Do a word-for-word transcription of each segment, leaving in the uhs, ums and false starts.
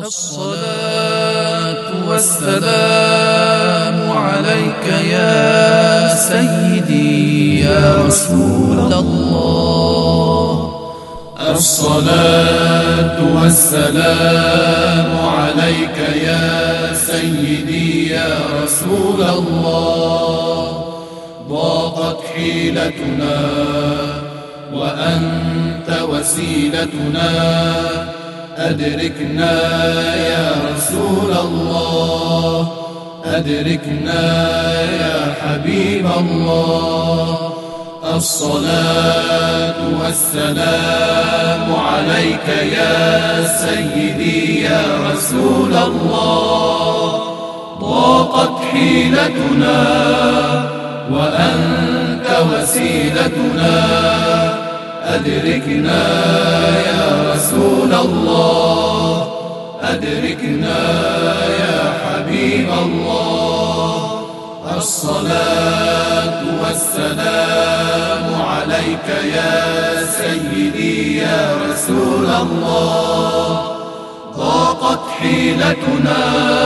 الصلاة والسلام عليك يا سيدي يا رسول الله. الصلاة والسلام عليك يا سيدي يا رسول الله. ضاقت حيلتنا وأنت وسيلتنا، أدركنا يا رسول الله، أدركنا يا حبيب الله. الصلاة والسلام عليك يا سيدي يا رسول الله. ضاقت حيلتنا وأنت وسيلتنا، أدركنا يا رسول الله، أدركنا يا حبيب الله. الصلاة والسلام عليك يا سيدي يا رسول الله. ضاقت حيلتنا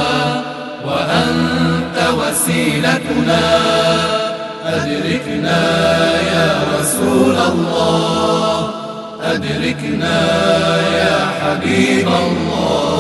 وأنت وسيلتنا، أدركنا يا رسول الله، أدركنا يا حبيب الله.